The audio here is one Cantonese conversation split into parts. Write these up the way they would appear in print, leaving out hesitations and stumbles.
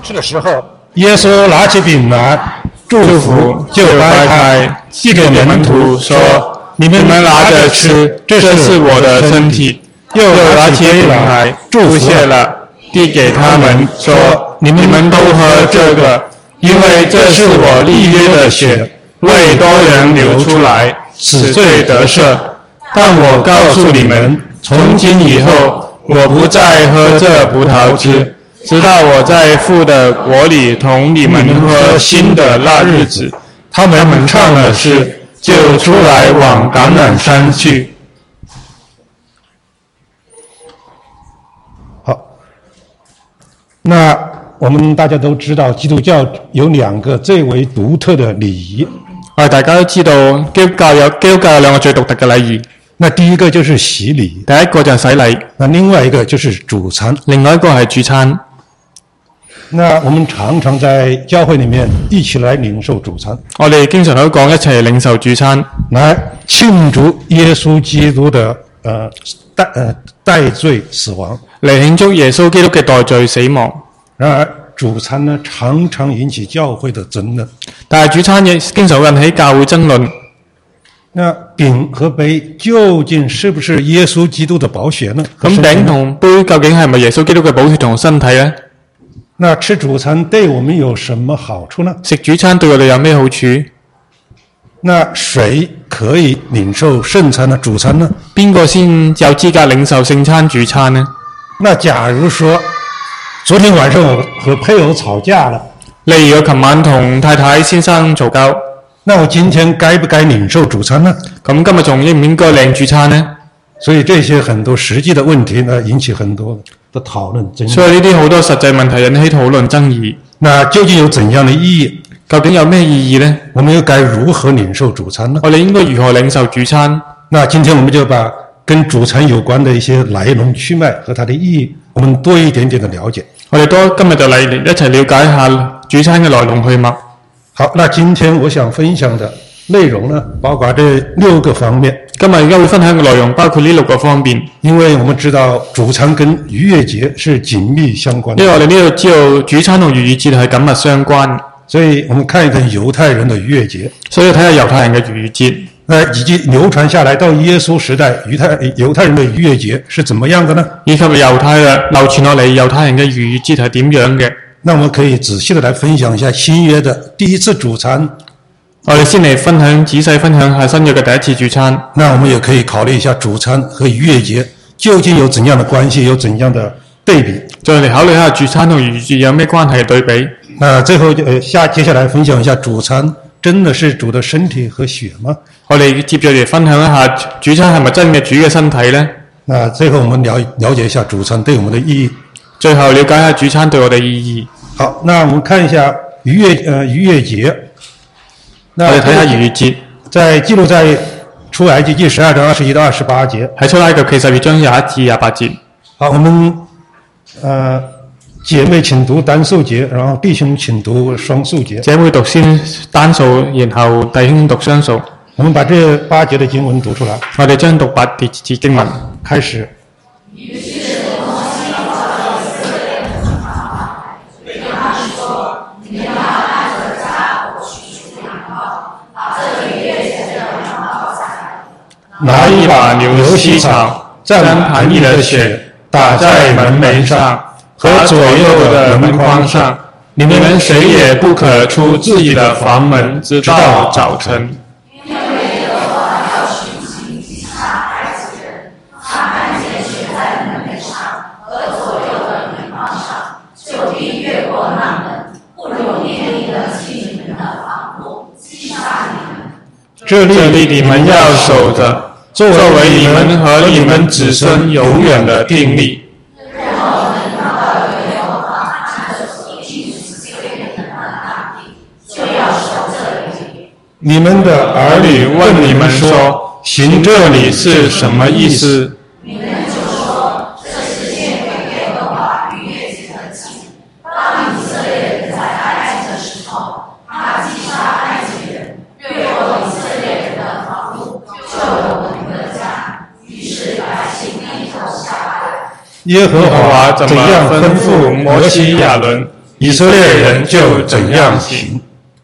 吃的时候，耶稣拿起饼来，祝福就掰开，递给门徒说：“你们拿着吃，这是我的身体。”又拿起杯来，祝谢了，递给他们说：“你们都喝这个，因为这是我立约的血，为多人流出来，使罪得赦。但我告诉你们，从今以后，我不再喝这葡萄汁，直到我在父的国里同你们喝新的那日子。”他们唱了诗，就出来往橄榄山去。好，那我们大家都知道，基督教有2个最为独特的礼仪。 大家都知道基督教有2個最獨特嘅禮儀。 那第一個就是洗禮， 第一個就係洗禮。 那另外一個就是主餐， 另外一個係主餐。 那我們常常在教會裏面一起來領受主餐。 我哋經常都講一齊領受主餐， 來慶祝耶穌基督的代罪死亡， 嚟慶祝耶穌基督嘅代罪死亡。 然而主餐呢，常常引起教會的爭論。 但係主餐亦經常引起教會爭論。 那餅和杯究竟是不是耶穌基督的寶血呢？ 咁餅同杯究竟係咪耶穌基督嘅寶血同身體呢？ 那吃主餐對我們有什麼好處呢？ 食主餐對我哋有咩好處？ 那誰可以領受聖餐呢？主餐呢？ 邊個先有資格領受聖餐主餐呢？ 那假如說昨天晚上我和配偶吵架了， 例如我琴晚同太太先生嘈交， 那我今天該不該領受主餐呢？ 咁今日仲應唔應該領主餐呢？ 所以這些很多實際的問題呢，引起很多的討論爭議。 所以呢啲好多實際問題引起討論爭議。 那究竟有怎樣的意義？ 究竟有咩意義呢？ 我們又該如何領受主餐呢？ 我哋應該如何領受主餐？ 那今天我們就把跟主餐有關的一些來龍去脈和它的意義，我們多一點點的了解。 我哋今日就嚟一齊了解一下主餐嘅來龍去脈。 好，那今天我想分享的內容呢，包括這6個方面。 今日而家會分享嘅內容包括呢6個方面。 因為我們知道主餐跟逾越節是緊密相關的。 因為我哋呢度知道主餐同逾越節係緊密相關， 所以我們看一看猶太人的逾越節。 所以睇下猶太人嘅逾越節。 以及流傳下來到耶穌時代，猶太人的逾越節是怎麼樣的呢？ 以及猶太人流傳落嚟猶太人嘅逾越節係點樣嘅？ 那我們可以仔細的來分享一下新約的第一次主餐。 我哋先嚟仔細分享下新約嘅第一次主餐。 那我們也可以考慮一下主餐和逾越節究竟有怎樣的關係，有怎樣的對比。 再嚟考慮下主餐同逾越節有咩關係對比。 那最後接下來分享一下主餐真的是主的身體和血嗎？ 我哋接着嚟分享一下主餐係咪真嘅主嘅身體呢？ 那最後我們了解一下主餐對我們的意義。 最後了解一下主餐對我哋意義。 好，那我們看一下逾越節。那我哋睇下逾越節， 記錄在出埃及記12章21到28節。 喺出埃及記12章21至28節。 好，我們姐妹請讀單數節，然後弟兄請讀雙數節。 姐妹讀先單數，然後弟兄讀雙數。 我們把這8節的經文讀出來。 我哋將讀8節經文。 開始。 拿一把牛膝草，沾盘裏的血，打在門楣上和左右的門框上。你們誰也不可出自己的房門，直到早晨。因為耶和華要巡行擊殺埃及人，他看見血在門楣上和左右的門框上，就必越過那門，不容念力的進你們的房屋，擊殺你們。這裡你們要守着，作為你們和你們子孫永遠的定例。 你們的兒女問你們說，行這裡是什麼意思？你們就說，這是獻給耶和華逾越節的祭。當以色列人在埃及的時候，他擊殺埃及人，掠過以色列人的房屋，救了我們的家。於是百姓低頭下拜。耶和華怎樣吩咐摩西亞倫， 以色列人就怎样行。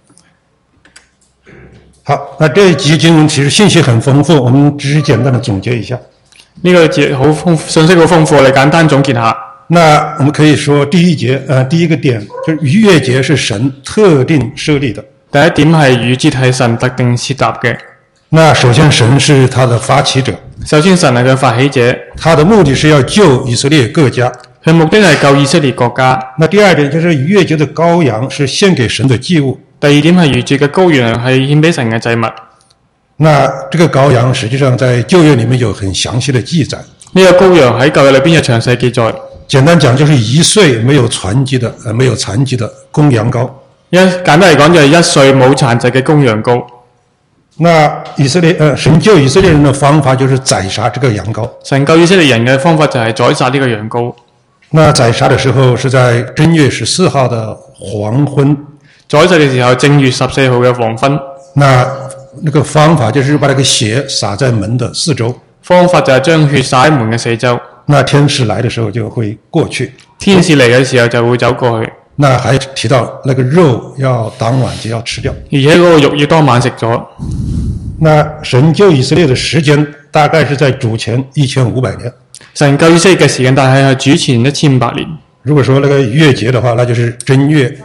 好，那这一集经文其实信息很丰富，我们只是简单的总结一下。 呢個節好豐信息好豐富，我哋簡單總結下。 那我们可以说第一個點就是逾越節是神特定設立的。 第一點係逾節係神特定設立嘅。 那首先神是他的發起者。 首先神係佢發起者， 他的目的是要救以色列各家。 佢目的係救以色列國家。 那第二點就是逾越節的羔羊是獻給神的祭物。 第二點係逾節嘅羔羊係獻俾神嘅祭物。 那這個羔羊實際上在舊約裡面有很詳細的記載。 呢個羔羊喺舊約裏邊有詳細記載。 簡單講就是1歲沒有殘疾的公羊羔。 簡單嚟講就係1歲冇殘疾嘅公羊羔。 那神救以色列人的方法就是宰殺這個羊羔。 神救以色列人嘅方法就係宰殺呢個羊羔。 那宰殺的時候是在正月14號的黃昏。 宰殺嘅時候正月14號嘅黃昏。 那個方法就是把那個血灑在門的四周。 方法就係將血灑喺門嘅四周。 那天使來的時候就會過去。 天使嚟嘅時候就會走過去。 那還提到那個肉要當晚就要吃掉。 而且嗰個肉要當晚食咗。 那神救以色列的時間大概是在主前1500年。 神救以色列嘅時間大概係主前1500年。 如果說那個逾越節的話，那就是正月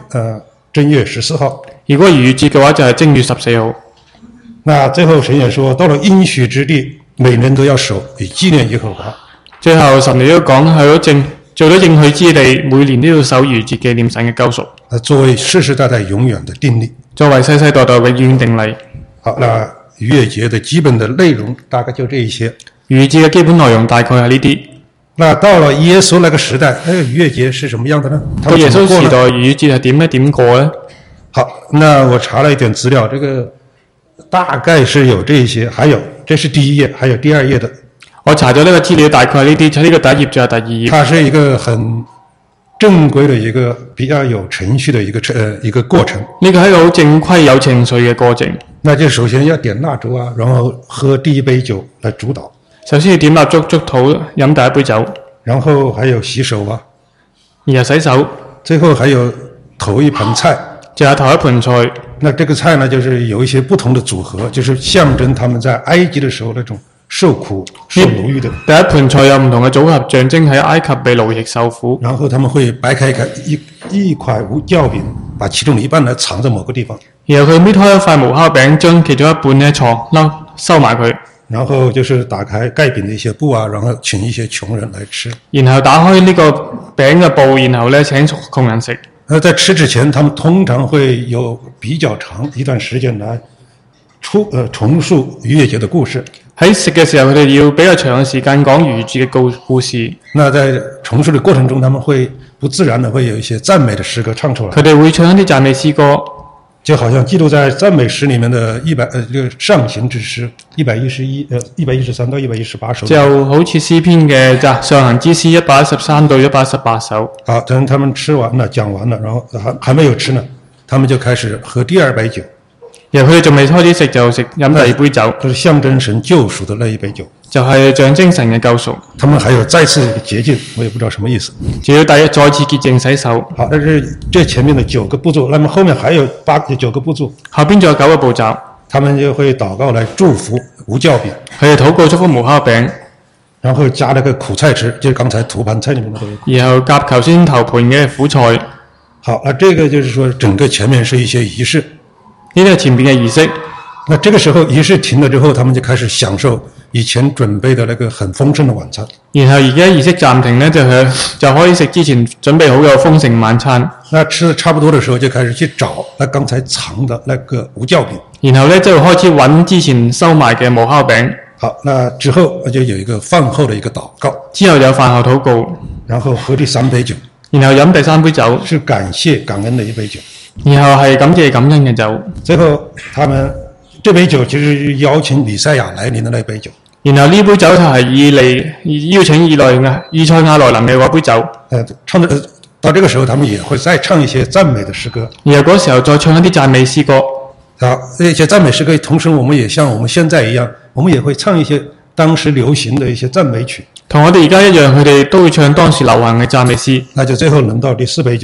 14號。 如果逾越節嘅話就係正月14號。 那最後神也說，到了應許之地，每人都要守，以紀念耶和華。 最後神亦都講係做咗應許之地，每年都要守逾節紀念神嘅救贖。 作為世世代代永遠的定例。 作為世世代代永遠定例。 好，那逾越節的基本的內容大概就這一些。 逾越節嘅基本內容大概係呢啲。 那到了耶穌那個時代，逾越節是什麼樣的呢？ 到耶穌時代逾越節係點過呢？ 好，那我查了一點資料，這個大概是有這些，還有這是第一頁，還有第二頁的。 我查咗呢個資料，大概係呢啲，就呢個第一頁仲有第二頁。 它是一個很正規的一個比較有程序的一個過程。 呢個係一個好正規有程序嘅過程。 那就首先要點蠟燭啊，然後喝第一杯酒來主禱。 首先要點蠟燭祝禱，飲第一杯酒。 然後還有洗手啊。 然後洗手。 最後還有頭一盤菜。 最後頭一盤菜。 那這個菜呢，就是有一些不同的組合，就是象徵他們在埃及的時候那種受苦受奴役的。 第一盤菜有唔同嘅組合，象徵喺埃及被奴役受苦。 然後他們會掰開一塊無酵餅，把其中的一半呢藏在某個地方。 然後佢搣開一塊無酵餅，將其中一半呢收埋佢。 然後就是打開蓋餅的一些布啊，然後請一些窮人來吃。 然後打開呢個餅嘅布，然後呢請窮人食。 在吃之前，他們通常會有比較長一段時間來重述逾越節的故事。 喺食嘅時候，佢哋要比較長嘅時間講逾越節嘅故事。 那在重述的過程中，他們會不自然的會有一些讚美的詩歌唱出來。 佢哋會唱一啲讚美詩歌， 就好像記錄在讚美詩裡面的這個上行之詩113到118首。 就好似詩篇嘅上行之詩113到118首。 好，等他們吃完了，講完了，然後還沒有吃呢，他們就開始喝第二杯酒。 然後佢哋仲未開始食就飲第二杯酒， 就是象徵神救贖的那一杯酒， 就係象徵神嘅救贖。 他們還有再次潔淨，我也不知道什麼意思。 仲要再次潔淨洗手。 好，但是這前面的9個步驟，那麼後面還有9個步驟。 後邊仲有9個步驟， 他們就會禱告來祝福無酵餅。 佢哋禱告祝福無酵餅， 然後加那個苦菜汁，就是剛才頭盤菜裡面的。 然後夾頭先頭盤嘅苦菜。 好，那這個就是說整個前面是一些儀式。 呢啲係前面嘅儀式。 那這個時候儀式停了之後，他們就開始享受以前準備的那個很豐盛的晚餐。 然後而家儀式暫停呢，就可以食之前準備好嘅豐盛晚餐。 那吃得差不多的時候，就開始去找那剛才藏的那個無酵餅。 然後呢，就開始揾之前收埋嘅無酵餅。 好，那之後就有一個飯後的一個禱告。 之後有飯後禱告， 然後喝第3杯酒。 然後飲第3杯酒， 是感謝感恩的一杯酒。 然後係感謝感恩嘅酒。 最後他們這杯酒就是邀請彌賽亞來臨的那杯酒。 然後呢杯酒就係邀請以賽亞來臨嘅嗰杯酒。 到這個時候他們也會再唱一些讚美的詩歌。 然後嗰時候再唱一啲讚美詩歌。 好，這些讚美詩歌同時我們也像我們現在一樣，我們也會唱一些當時流行的一些讚美曲。 同我哋而家一樣，佢哋都會唱當時流行嘅讚美詩。 那就最後輪到第4杯酒了。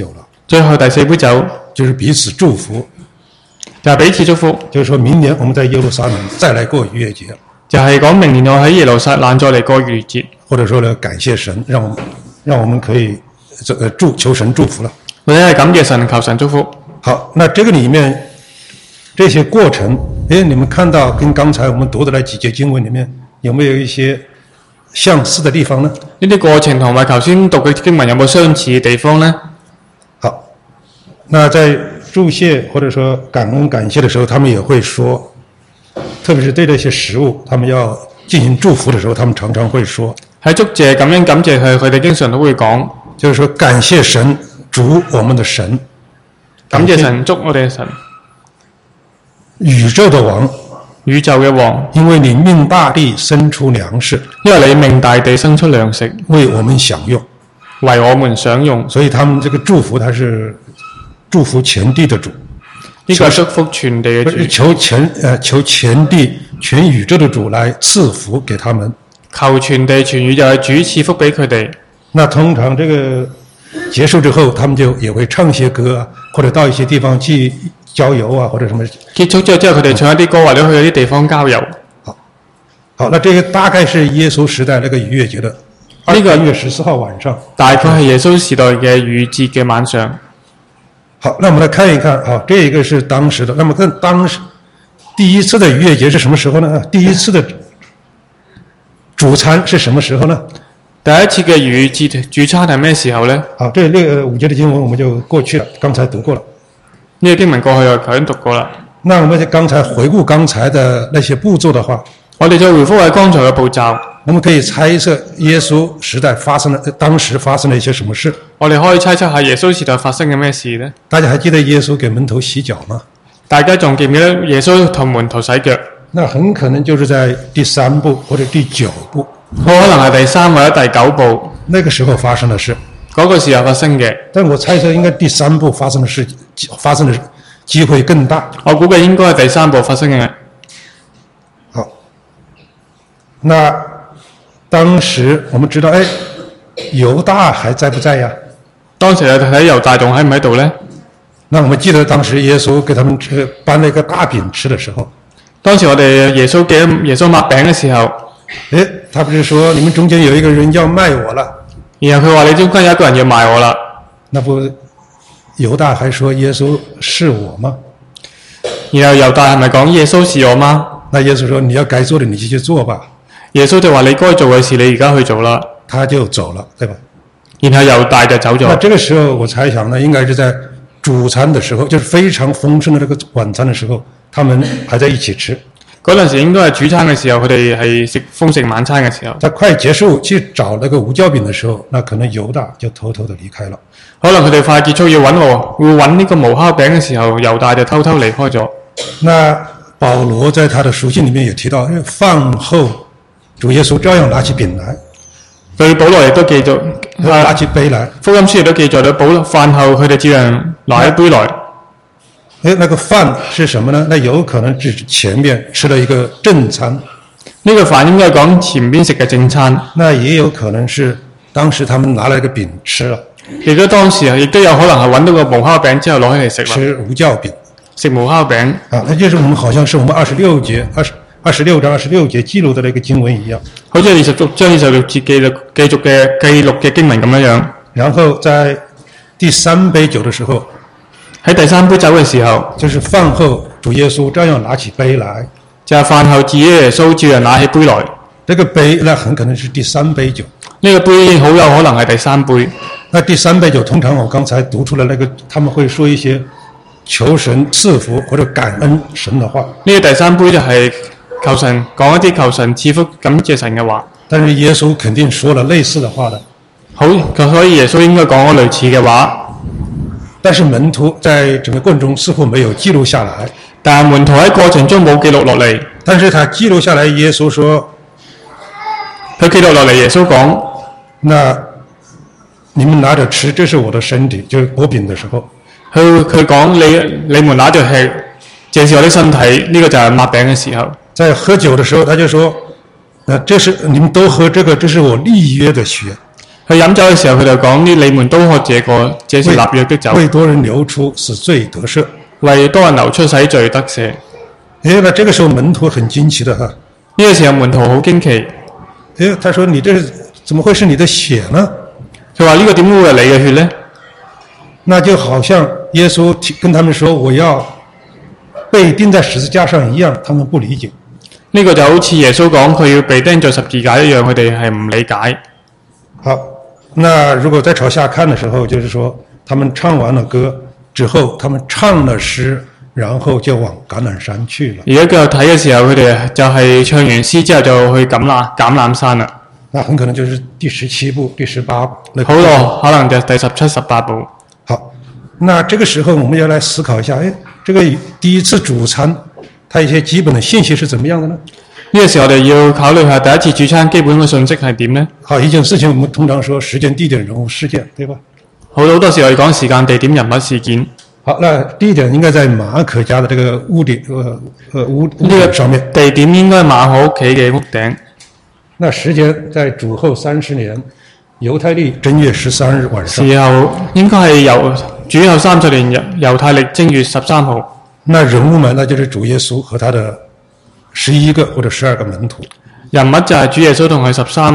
最後第四杯酒就是彼此祝福， 就係彼此祝福， 就是說明年我們在耶路撒冷再來過逾越節， 就係講明年我喺耶路撒冷再嚟過逾越節， 或者說呢感謝神，讓我們可以求神祝福了。 或者係感謝神求神祝福。 好，那這個裡面這些過程，你們看到跟剛才我們讀的那幾節經文裡面有沒有一些相似的地方呢？ 呢啲過程同埋頭先讀嘅經文有冇相似嘅地方呢？ 好，那在祝謝或者說感恩感謝的時候，他們也會說，特別是對這些食物，他們要進行祝福的時候，他們常常會說， 喺祝謝感恩感謝佢哋經常都會講， 就是說感謝神，主我們的神， 感謝神，祝我哋嘅神， 宇宙的王， 宇宙嘅王， 因為你命大地生出糧食， 因為你命大地生出糧食， 為我們享用， 為我們享用， 所以他們這個祝福，他是祝福全地的主， 呢個係祝福全地嘅主， 求全地全宇宙的主來賜福給他們， 求全地全宇宙嘅主賜福俾佢哋。 那通常這個結束之後，他們就也會唱些歌啊，或者到一些地方去郊遊啊，或者什麼。 結束之後，佢哋唱一啲歌，或者去一啲地方郊遊。 好，那這個大概是耶穌時代那個逾越節的2月14號晚上。 大概係耶穌時代嘅逾越節嘅晚上。 好，那我們來看一看啊，這一個是當時的。那麼跟當時第一次的逾越節是什麼時候呢？第一次的主餐是什麼時候呢？ 第一次嘅逾越節主餐係咩時候呢？ 好，這5節的經文我們就過去了，剛才讀過了。 呢個經文過去我頭先讀過啦。 那我們剛才回顧剛才的那些步驟的話， 我哋再回覆喺剛才嘅步驟， 我們可以猜測耶穌時代當時發生了一些什麼事。 我哋可以猜測下耶穌時代發生嘅咩事呢？ 大家還記得耶穌給門徒洗腳嗎？ 大家仲記唔記得耶穌同門徒洗腳？ 那很可能就是在第3步或者第9步。 可能係第3或者第9步。 那個時候發生的事。 嗰個時候發生嘅。 但我猜測應該第3步發生的機會更大。 我估計應該係第3步發生嘅。 好，那當時我們知道，猶大還在不在呀？ 當時睇猶大仲喺唔喺度呢？ 那我們記得當時耶穌給他們搬了一個大餅吃的時候， 當時我哋耶穌擘餅嘅時候， 他不是說你們中間有一個人要賣我了？ 然後佢話你中間有一個人要賣我啦。 那不猶大還說耶穌是我嗎？ 然後猶大係咪講耶穌是我嗎？ 那耶穌說你要該做的你就去做吧。 耶穌就話你該做嘅事你而家去做啦。 他就走了，對吧？ 然後猶大就走咗。 那這個時候我猜想呢，應該是在主餐的時候，就是非常豐盛的這個晚餐的時候，他們還在一起吃。 嗰陣時應該係主餐嘅時候，佢哋係食豐盛晚餐嘅時候。 在快結束去找那個無酵餅的時候，那可能猶大就偷偷的離開了。 可能佢哋快結束要揾呢個無酵餅嘅時候，猶大就偷偷離開咗。 那保羅在他的書信裡面也提到，飯後主耶穌照樣拿起餅來。 對保羅亦都記咗， 拿起杯來。 福音書亦都記載到，飯後佢哋照樣拿一杯來。 那個飯是什麼呢？那有可能是前面吃了一個正餐。 呢個飯應該係講前邊食嘅正餐。 那也有可能是當時他們拿了一個餅吃了。 亦都當時亦都有可能係揾到個無酵餅之後攞起嚟食啦。 吃無酵餅。 食無酵餅。 啊，那就是我們好像是我們26章26節記錄的那個經文一樣。 好似26章26節記錄嘅經文咁樣。然後在第3杯酒的時候， 喺第3杯酒嘅時候， 就是飯後主耶穌照樣拿起杯來， 就係飯後主耶穌照樣拿起杯來。 這個杯那很可能是第3杯酒。 呢個杯好有可能係第3杯。 那第3杯酒通常我剛才讀出來那個，他們會說一些求神賜福或者感恩神的話。 呢個第3杯就係求神講一啲求神賜福感謝神嘅話。 但是耶穌肯定說了類似的話的。 好，所以耶穌應該講咗類似嘅話。 但是門徒在整個過程中似乎沒有記錄下來。 但係門徒喺過程中冇記錄落嚟。 但是他記錄下來，耶穌說， 佢記錄落嚟，耶穌講： 那你們拿着吃，這是我的身體，就是擘餅的時候。 佢講你們拿着吃，這是我的身體，呢個就係擘餅嘅時候。 在喝酒的時候，他就說：這是你們都喝這個，這是我立約的血。 去飲酒嘅時候，佢就講啲你們都喝這個，這是立約的酒， 為多人流出，使罪得赦。 為多人流出，使罪得赦。 那這個時候門徒很驚奇的哈。 呢個時候門徒好驚奇。 他說：你這怎麼會是你的血呢？ 佢話呢個點會係你嘅血呢？ 那就好像耶穌跟他們說我要被釘在十字架上一樣，他們不理解。 呢個就好似耶穌講佢要被釘在十字架一樣，佢哋係唔理解。 好，那如果再朝下看的時候，就是說他們唱完了歌之後，他們唱了詩，然後就往橄欖山去了。 而家繼續睇嘅時候，佢哋就係唱完詩之後就去橄欖山啦。 那很可能就是第17部、第18部。 好咯，可能就第17、18部。 好，那這個時候我們要來思考一下，這個第一次主餐，它一些基本的信息是怎麼樣的呢？ 呢個時候我哋要考慮下第一次主餐基本嘅信息係點呢？ 好，一件事情我們通常說時間、地點、人物、事件，對吧？ 好多時候我哋講時間、地點、人物、事件。 好，那地點應該在馬可家的這個屋頂上面。 地點應該係馬可屋企嘅屋頂。 那時間在主後30年，猶太曆正月13日晚上。 時候應該係主後30年猶太曆正月13號。 那人物們，那就是主耶穌和他的11個或者12個門徒。 人物就係主耶穌同佢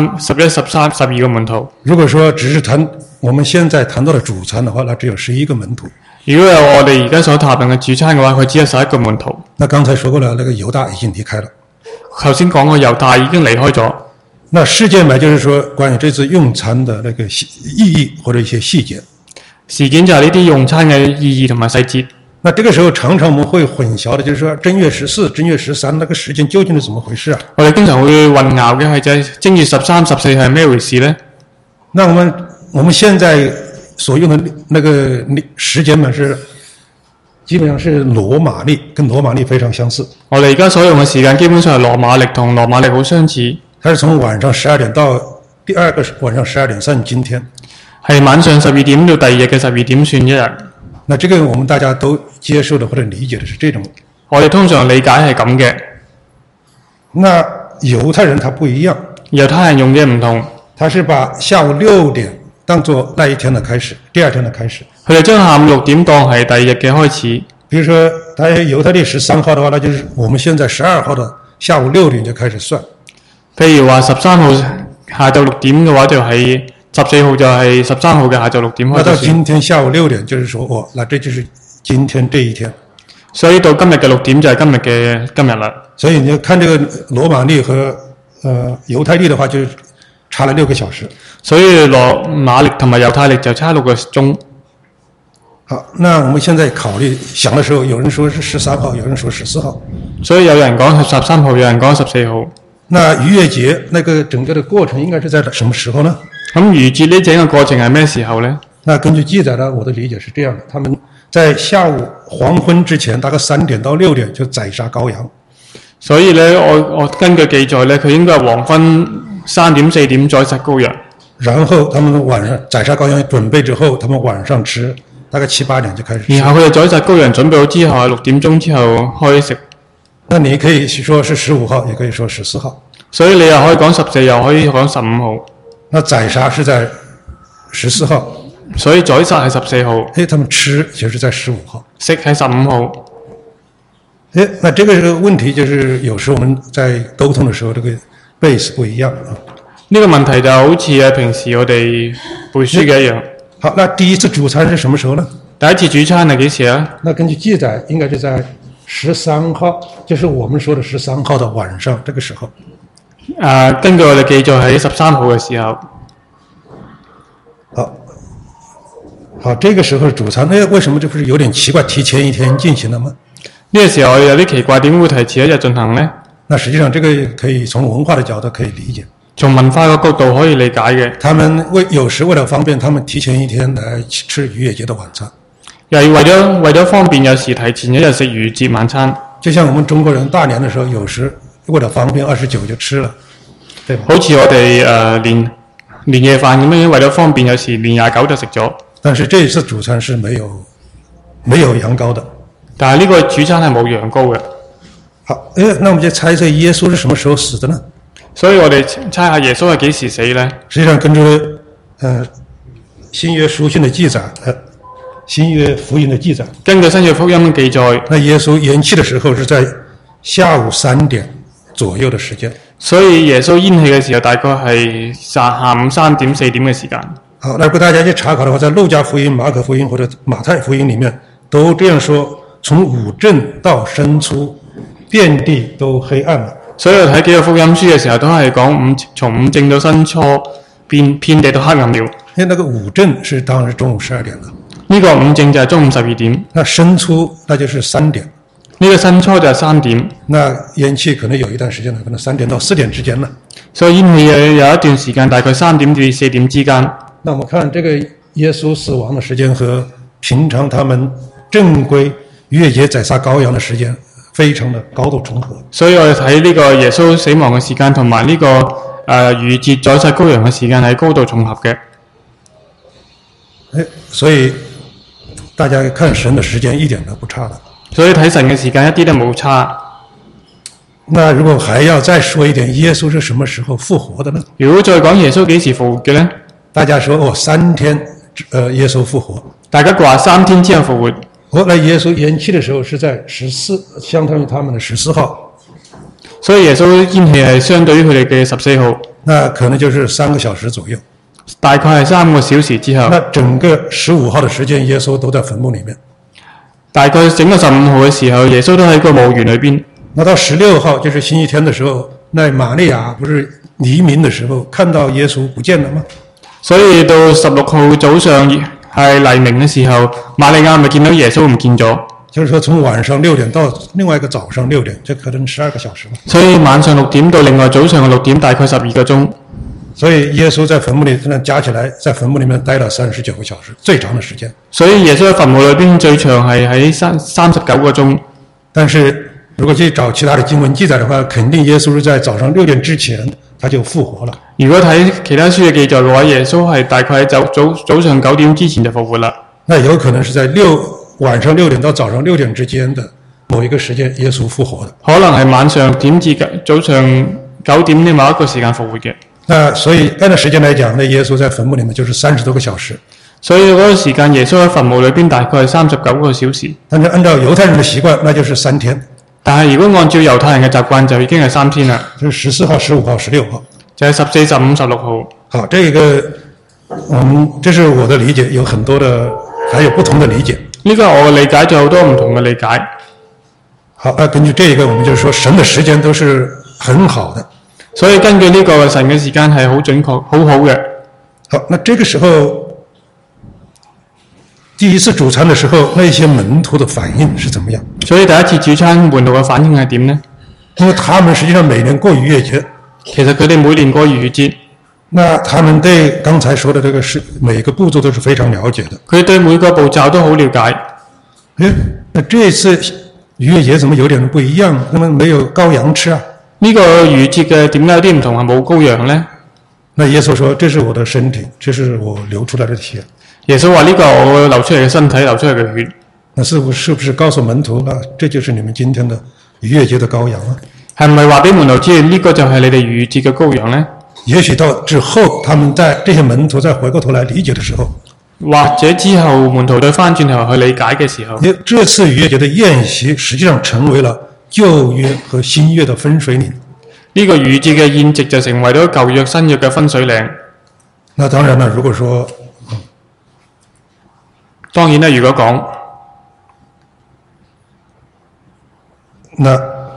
12個門徒。 如果說只是我們現在談到的主餐的話，那只有11個門徒。 如果有我哋而家所談論嘅主餐嘅話，佢只有11個門徒。 那剛才說過了，那個猶大已經離開了。 頭先講過猶大已經離開咗。 那事件呢，就是說關於這次用餐的那個意義或者一些細節。 事件就係呢啲用餐嘅意義同埋細節。 那這個時候常常我們會混淆的，就是說正月14、正月13那個時間究竟是怎麼回事啊？ 我哋經常會混淆嘅係就係正月13、14係咩回事呢？ 那我們現在所用的那個時間呢，是基本上是羅馬曆，跟羅馬曆非常相似。 我哋而家所用嘅時間基本上係羅馬曆，同羅馬曆好相似。 它是從晚上12點到第二個晚上12點算今天， 係晚上12點到第二日嘅12點算一日。 那這個我們大家都接受的或者理解的是這種。 我哋通常理解係咁嘅。 那猶太人他不一樣， 猶太人用嘅唔同， 他是把下午6點當作那一天的開始，第二天的開始。 佢哋將下午6點當係第二日嘅開始。 比如說，他猶太曆13號的話，那就是我們現在12號的下午6點就開始算。 譬如話13號下晝6點嘅話，就係14號就係13號嘅下晝6點開始。 那到今天下午6點，就是說，那這就是今天這一天。 所以到今日嘅6點就係今日啦。 所以你要看這個羅馬曆和猶太曆的話，就差了6個小時。 所以羅馬曆同埋猶太曆就差6個鐘。 好，那我們現在考慮想的時候，有人說是13號，有人說14號。 所以有人講係13號，有人講14號。 那逾越節那個整個的過程應該是在什麼時候呢？ 咁逾節呢整個過程係咩時候呢？ 那根據記載呢，我的理解是這樣的：他們在下午黃昏之前，大概3點到6點就宰殺羔羊。 所以呢，我根據記載呢，佢應該係黃昏3點4點宰殺羔羊。 然後他們晚上宰殺羔羊準備之後，他們晚上吃，大概7、8點就開始吃。 然後佢哋宰殺羔羊準備好之後，6點鐘之後開始食。 那你可以說是15號，也可以說14號。 所以你又可以講14，又可以講15號。 那宰殺是在14號。 所以宰殺係14號。 他們吃就是在15號。 食係15號。 那這個問題就是有時候我們在溝通的時候，這個 base 不一樣啊。 呢個問題就好似平時我哋背書嘅一樣。 好，那第一次主餐是什麼時候呢？ 第一次主餐係幾時啊？ 那根據記載，應該是在13號，就是我們說的13號的晚上這個時候。 根據我哋記載喺13號嘅時候。 好，這個時候主餐，為什麼這不是有點奇怪？提前一天進行了嗎？ 呢個時候有啲奇怪，點會提前一日進行呢？ 那實際上，這個可以從文化的角度可以理解。 從文化嘅角度可以理解嘅。 他們有時為了方便，他們提前一天來吃逾越節的晚餐。 又為咗方便，有時提前一日食逾節晚餐。 就像我們中國人大年的時候，有時為了方便29就吃了，對吧？ 好似我哋年夜飯咁樣，為咗方便，有時年29就食咗。 但是這一次主餐是沒有羊羔的。 但係呢個主餐係冇羊羔嘅。 好，那我們就猜測耶穌是什麼時候死的呢？ 所以我哋猜下耶穌係幾時死呢？ 實際上根據新約書信的記載，新約福音的記載。 根據新約福音嘅記載， 那耶穌延期的時候是在下午3點左右的時間。 所以耶穌延期嘅時候大概係下午3點4點嘅時間。 好，那如果大家去查考的話，在路加福音、馬可福音或者馬太福音裡面都這樣說，從午正到申初，遍地都黑暗了。 所以我睇幾個福音書嘅時候都係講從午正到申初，遍地都黑暗了。 因為那個午正是當然中午12點了。 呢個午正就係中午12點。 那申初那就是3點。 呢個申初就係3點。 那延期可能有一段時間可能3點到4點之間了。 所以延期有一段時間，大概3點至4點之間。 那我們看這個耶穌死亡的時間和平常他們正規逾越節宰殺羔羊的時間非常的高度重合。 所以我哋睇呢個耶穌死亡嘅時間同埋呢個逾越節宰殺羔羊嘅時間係高度重合嘅。 所以大家看神的時間一點都不差的。 所以睇神嘅時間一啲都冇差。 那如果還要再說一點，耶穌是什麼時候復活的呢？ 如果再講耶穌幾時復活嘅呢？ 大家說3天，耶穌復活。 大家話3天之後復活。 後來耶穌延期的時候是在14，相當於他們的14號。 所以耶穌延期係相對於佢哋嘅14號。 那可能就是3個小時左右。 大概係3個小時之後。 那整個15號的時間，耶穌都在墳墓裡面。 大概整個15號嘅時候，耶穌都喺個墓園裏邊。 那到16號就是星期天的時候，那瑪利亞不是黎明的時候看到耶穌不見了嗎？ 所以到16號早上係黎明嘅時候，瑪利亞咪見到耶穌唔見咗。 就是說從晚上6點到另外一個早上6點，這可能12個小時吧。 所以晚上6點到另外早上嘅6點，大概12個鐘。 所以耶穌在墳墓裡加起來，在墳墓裡面待了39個小時，最長的時間。 所以耶穌喺墳墓裏邊最長係喺39個鐘。 但是如果去找其他的經文記載的話，肯定耶穌是在早上6點之前他就復活了。 如果睇其他書嘅記載嘅話，耶穌係大概喺早上9點之前就復活啦。 那有可能是在晚上6點到早上6點之間的某一個時間，耶穌復活的。 可能係晚上6點至早上9點呢某一個時間復活嘅。 那所以按照時間來講，那耶穌在墳墓裡面就是30多個小時。 所以嗰個時間，耶穌喺墳墓裏邊大概係39個小時。 但是按照猶太人的習慣，那就是3天。 但係如果按照猶太人嘅習慣，就已經係3天啦。 就是14號、15號、16號。 就係14、15、16號。 好，這個這是我的理解，有很多的，還有不同的理解。 呢個我嘅理解，仲有好多唔同嘅理解。 好，那根據這個，我們就是說神的時間都是很好的。 所以根據呢個神嘅時間係好準確、好好嘅。 好，那這個時候第一次主餐的時候，那些門徒的反應是怎麼樣？ 所以第一次主餐門徒嘅反應係點呢？ 因為他們實際上每年過逾越節。 其實佢哋每年過逾越節。 那他們對剛才說的這個是每個步驟都是非常了解的。 佢對每個步驟都好了解。 那這次逾越節怎麼有點不一樣？他們沒有羔羊吃啊？ 呢個逾越節嘅點解有啲唔同，係冇羔羊呢？ 那耶穌說：這是我的身體，這是我流出來的血。 耶穌話：呢個我流出嚟嘅身體，流出嚟嘅血。 那是不是告訴門徒啊？這就是你們今天的逾越節的羔羊啊？ 係唔係話俾門徒知呢個就係你哋逾越節嘅羔羊呢？ 也許到之後，他們在這些門徒再回過頭來理解的時候， 或者之後門徒再翻轉頭去理解嘅時候， 這次逾越節的宴席實際上成為了舊約和新約的分水嶺。 呢個逾越節嘅宴席就成為咗舊約新約嘅分水嶺。 那當然了，如果說， 當然啦，如果講， 那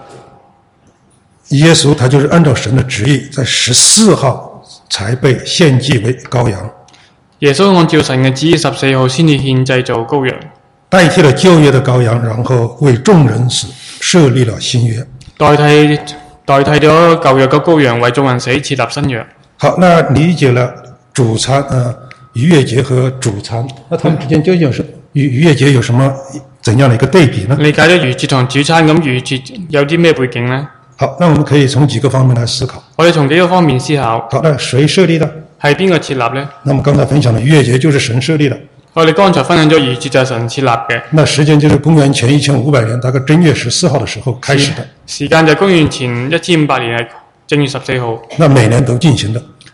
耶穌他就是按照神的旨意，在14號才被獻祭為羔羊。 耶穌按照神嘅旨意14號先至獻祭做羔羊， 代替了舊約的羔羊，然後為眾人死，設立了新約。 代替咗舊約嘅羔羊，為眾人死，設立新約。 好，那理解了主餐逾越節和主餐，那他們之間究竟是逾越節有什麼怎樣的一個對比呢？ 理解咗逾越節同主餐，咁逾越節有啲咩背景呢？ 好，那我們可以從幾個方面來思考。 我哋從幾個方面思考。 好，那誰設立的？ 係邊個設立呢？ 那麼剛才分享的逾越節就是神設立的。 我哋剛才分享咗逾越節就係神設立嘅。 那時間就是公元前1500年，大概正月14號的時候開始的。 時間就公元前1500年係正月14號。 那每年都進行的。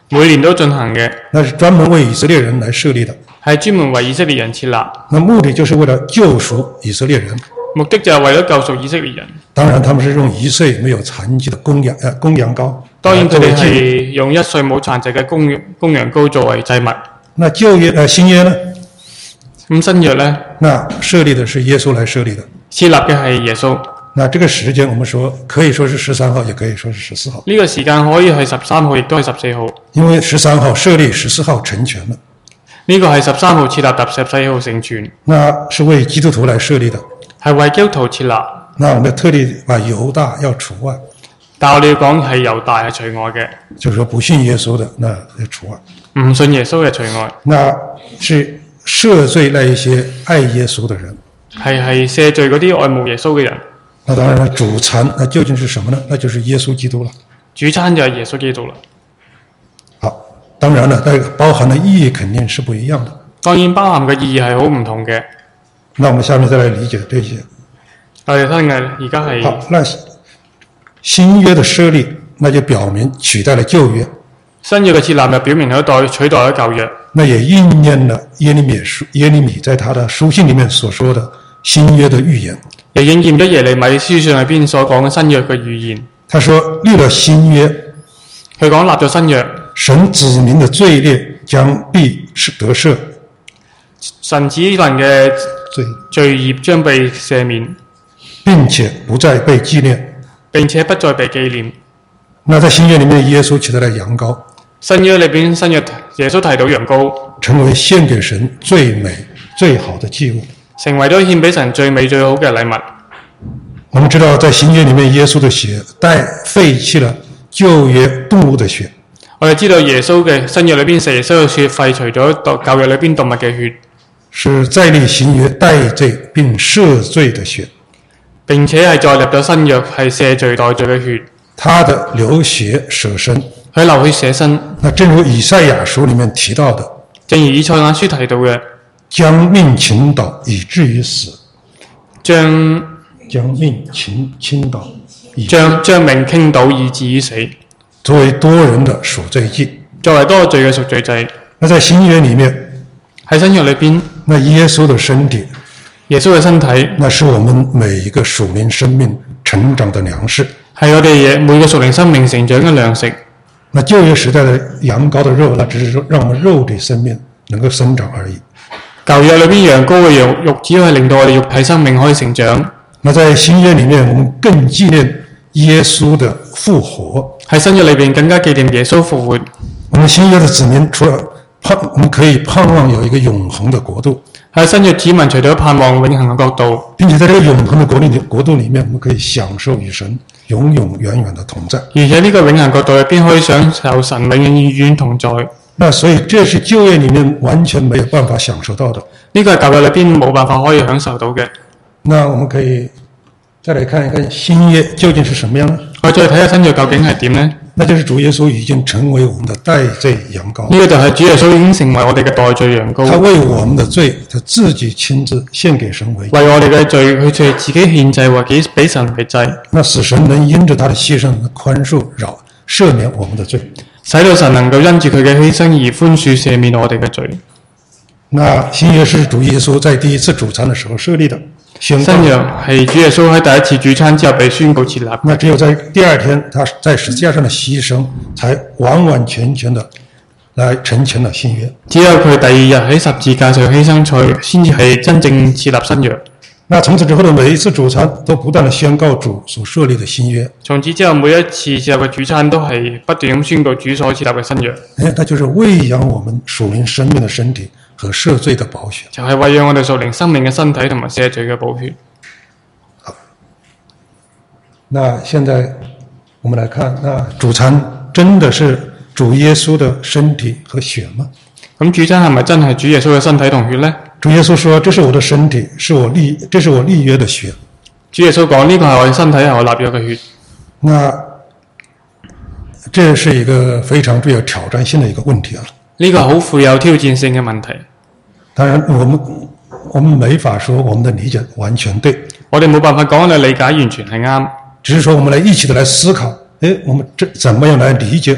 每年都進行嘅， 那是專門為以色列人來設立的。 係專門為以色列人設立。 那目的就是為了救贖以色列人。 目的就係為咗救贖以色列人。 當然，他們是用1歲沒有殘疾的公羊羔。 當然，佢哋係用1歲冇殘疾嘅公羊羔作為祭物。 那新約呢？ 咁新約呢？ 那設立的是耶穌來設立的。 設立嘅係耶穌。 那這個時間我們說可以說是13號，也可以說是14號。 呢個時間可以係13號，亦都係14號。因為13號設立，14號成全了。 呢個係13號設立，14號成全。 那是為基督徒來設立的。 係為基督徒設立。 那我們特地把猶大要除外。 但我哋要講係猶大係除外嘅。 就是說不信耶穌的，那要除外。 唔信耶穌嘅除外。 那是赦罪那一些愛耶穌的人。 係赦罪嗰啲愛慕耶穌嘅人。 那當然了，主餐那究竟是什麼呢？那就是耶穌基督了。 主餐就係耶穌基督了。 好，當然了，那包含的意義肯定是不一樣的。 當然包含嘅意義係好唔同嘅。 那我們下面再來理解這些。 我哋聽嘅而家係。 好，那新約的設立，那就表明取代了舊約。 新約嘅設立就表明咗取代咗舊約。 那也應驗了耶利米在他的書信裡面所說的新約的預言。 亦應驗咗耶利米書上入邊所講嘅新約嘅預言。 他說立了新約， 佢講立咗新約， 神子民的罪孽將必得赦， 神子民嘅罪孽將被赦免， 並且不再被紀念， 並且不再被紀念。 那在新約裡面，耶穌取代了羊羔。 新約裏邊，新約耶穌提到羊羔， 成為獻給神最美最好的祭物。 成為咗獻俾神最美最好嘅禮物。 我們知道，在新約裡面，耶穌的血廢棄了舊約動物的血。 我哋知道耶穌嘅新約裏邊，耶穌嘅血廢除咗舊約裏邊動物嘅血， 是再立新約代罪並赦罪的血。 並且係再立咗新約係赦罪代罪嘅血。 他的流血捨身， 佢流血捨身。 那正如以賽亞書裡面提到的， 正如以賽亞書提到嘅。 將命傾倒以至於死， 將命傾倒， 將命傾倒以至於死， 作為多人的贖罪祭， 作為多罪嘅贖罪祭。 那在新約裡面， 喺新約裏邊， 那耶穌的身體， 耶穌嘅身體， 那是我們每一個屬靈生命成長的糧食， 係我哋每個屬靈生命成長嘅糧食。 那舊約時代的羊羔的肉，那只是說讓我們肉體生命能夠生長而已。 舊約裏邊羊羔嘅肉只係令到我哋肉體生命可以成長。 那在新約裡面，我們更紀念耶穌的復活。 喺新約裏邊更加紀念耶穌復活。 我們新約的子民除了我們可以盼望有一個永恆的國度。 喺新約子民除咗盼望永恆嘅國度， 並且在這個永恆的國度裡面，我們可以享受與神永永遠遠的同在。 而且呢個永恆國度入邊可以享受神永遠同在。 那所以這是舊約裡面完全沒有辦法享受到的。 呢個係舊約裏邊冇辦法可以享受到嘅。 那我們可以再來看一看新約究竟是什麼樣呢？ 我再睇下新約究竟係點呢？ 那就是主耶穌已經成為我們的代罪羊羔。 呢個就係主耶穌已經成為我哋嘅代罪羊羔。 他為我們的罪，他自己親自獻給神為祭。 為我哋嘅罪，佢就自己獻祭，或者俾神為祭。 那使神能因着他的犧牲寬恕赦免我們的罪， 使到神能夠因住佢嘅犧牲而寬恕赦免我哋嘅罪。 那新約是主耶穌在第一次主餐的時候設立的。新約係主耶穌喺第一次主餐之後被宣告設立。 那只有在第二天，他在十字架上的犧牲，才完完全全的來成全了新約。 只有佢第二日喺十字架上犧牲，才先至係真正設立新約。 那從此之後的每一次主餐，都不斷的宣告主所設立的新約。 從此之後，每一次設立嘅主餐都係不斷咁宣告主所設立嘅新約。 那就是餵養我們屬靈生命的身體和赦罪的寶血， 就係餵養我哋屬靈生命嘅身體同埋赦罪嘅寶血。 好，那現在我們來看，那主餐真的是主耶穌的身體和血嗎？ 咁主餐係咪真係主耶穌嘅身體同血呢？ 主耶穌說：這是我的身體，這是我立約的血。 主耶穌講呢個係我嘅身體，係我立約嘅血。那這是一個非常具有挑戰性的一個問題啊！ 呢個好富有挑戰性嘅問題。 當然，我們沒法說我們的理解完全對。 我哋冇辦法講我哋理解完全係啱， 只是說我們來一起的來思考，我們怎麼樣來理解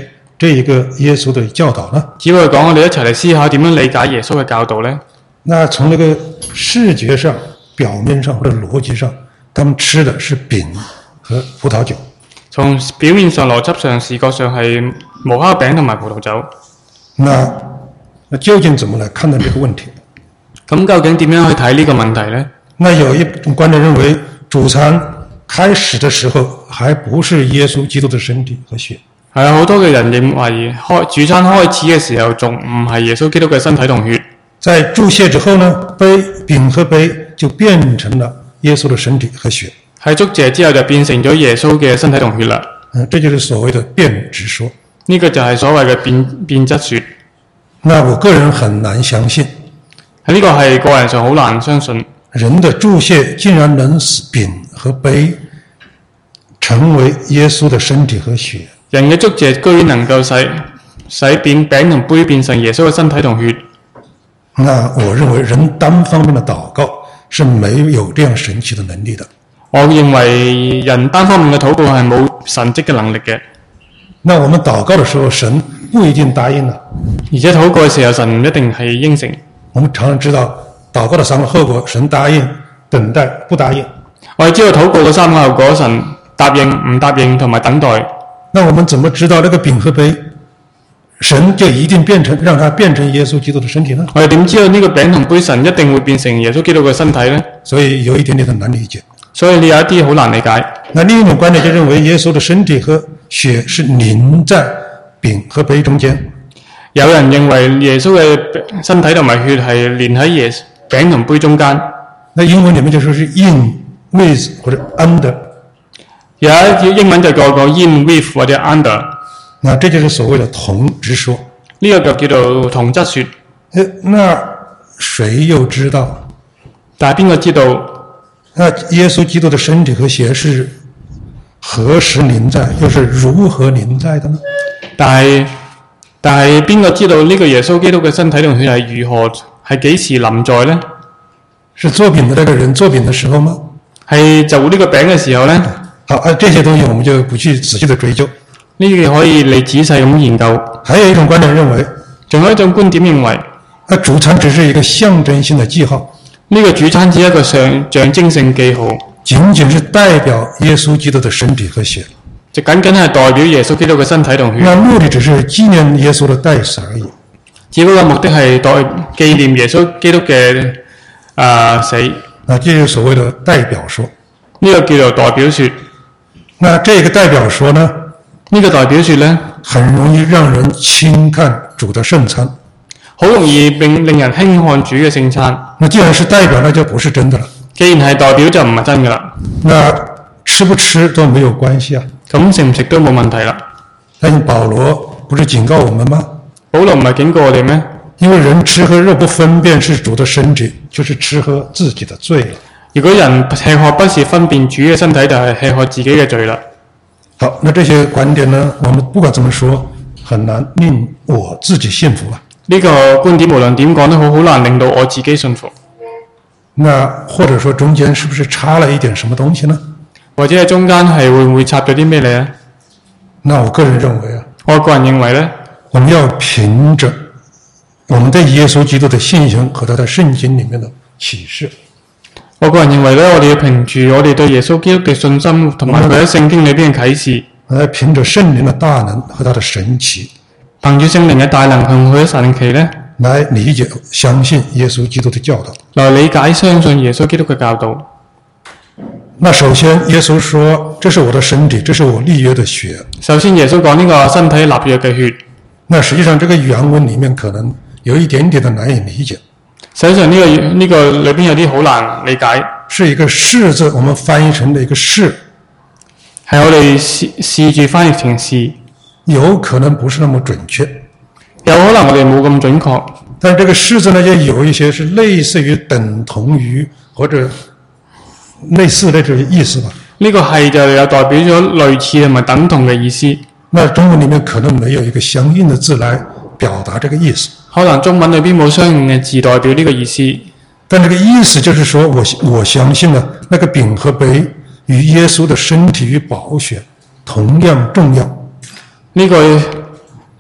这一个耶穌的教導呢？ 只會講我哋一齊嚟思考點樣理解耶穌嘅教導呢？ 那從那個視覺上、表面上或者邏輯上，他們吃的是餅和葡萄酒。 從表面上、邏輯上、視覺上係無酵餅同埋葡萄酒。 那究竟怎麼來看待這個問題？ 咁究竟點樣去睇呢個問題呢？ 那有一種觀點認為，主餐開始的時候還不是耶穌基督的身體和血。 係啊，好多嘅人認為主餐開始嘅時候仲唔係耶穌基督嘅身體同血。 在祝謝之後呢，餅和杯就變成了耶穌的身體和血。 喺祝謝之後就變成咗耶穌嘅身體同血啦。 這就是所謂的變質說。 呢個就係所謂嘅變質說。 那我個人很難相信。 呢個係個人上好難相信。 人的祝謝竟然能使餅和杯成為耶穌的身體和血。 人嘅祝謝居然能夠使餅同杯變成耶穌嘅身體同血。 那我認為人單方面的禱告是沒有這樣神奇的能力的。 我認為人單方面嘅禱告係冇神蹟嘅能力嘅。 那我們禱告的時候，神不一定答應了。 而且禱告嘅時候，神唔一定係應承。 我們常常知道禱告的三個後果：神答應、等待、不答應。 我哋知道禱告嘅三個後果：神答應、唔答應同埋等待。 那我們怎麼知道那個餅和杯，神就一定讓它變成耶穌基督的身體呢？ 我哋點知道呢個餅同杯神一定會變成耶穌基督嘅身體呢？ 所以有一點點的難理解。 所以你有一啲好難理解。 那另一種觀點就認為耶穌的身體和血是凝在餅和杯中間。 有人認為耶穌嘅身體同埋血係連喺餅同杯中間。 那英文裡面就說是 in with 或者 under。 有一英文就叫做 in with 或者 under。 那這就是所謂的同質說。 呢個就叫做同質說。 那誰又知道？ 但係邊個知道？ 那耶穌基督的身體和血是何時臨在，又是如何臨在的呢？ 但係邊個知道呢個耶穌基督嘅身體同血係如何，係幾時臨在呢？ 是做餅的那個人做餅的時候嗎？ 係做呢個餅嘅時候呢？ 好，這些東西我們就不去仔細的追究。 呢啲可以你仔細咁研究。 還有一種觀點認為， 仲有一種觀點認為， 主餐只是一個象徵性的記號。 呢個主餐只係一個象徵性記號， 僅僅是代表耶穌基督的身體和血。 就僅僅係代表耶穌基督嘅身體同血。 那目的只是紀念耶穌的代死而已。 只不過目的係紀念耶穌基督嘅死。 那這就是所謂的代表說。 呢個叫做代表說。 那這個代表說呢？ 呢個代表說呢， 很容易讓人輕看主的聖餐。 好容易令人輕看主嘅聖餐。 那既然是代表，那就不是真的了。 既然係代表就唔係真㗎啦。 那吃不吃都沒有關係啊。 咁食唔食都冇問題啦。 但保羅不是警告我們嗎？ 保羅唔係警告我哋咩？ 因為人吃喝肉不分辨是主的身體，就是吃喝自己的罪了。 如果人吃喝不是分辨主嘅身體，就係吃喝自己嘅罪啦。 好，那這些觀點呢，我們不管怎麼說，很難令我自己信服啊。 呢個觀點無論點講都好，好難令到我自己信服。 那或者說中間是不是插了一點什麼東西呢？ 或者係中間係會唔會插咗啲咩嚟啊？ 那我個人認為啊， 我個人認為呢， 我們要憑着我們對耶穌基督的信心和他在聖經裡面的啟示。 我個人認為呢，我哋要憑住我哋對耶穌基督嘅信心同埋佢喺聖經裏邊嘅啟示， 來憑着聖靈的大能和他的神奇， 憑住聖靈嘅大能同佢嘅神奇呢， 來理解相信耶穌基督的教導， 來理解相信耶穌基督嘅教導。 那首先耶穌說，這是我的身體，這是我立約的血。 首先耶穌講呢個身體立約嘅血。 那實際上這個原文裡面可能有一點點的難以理解。 實際上呢個裏邊有啲好難理解。 是一個是字，我們翻譯成了一個是， 係我哋試住翻譯成是， 有可能不是那麼準確， 有可能我哋冇咁準確。 但這個是字呢，就有一些是類似於等同於或者類似的這個意思吧。 呢個係就有代表咗類似同埋等同嘅意思。 那中文裡面可能沒有一個相應的字來表達這個意思。 可能中文裏邊冇相應嘅字代表呢個意思。 但這個意思就是說，我相信呢，那個餅和杯與耶穌的身體與寶血同樣重要。 呢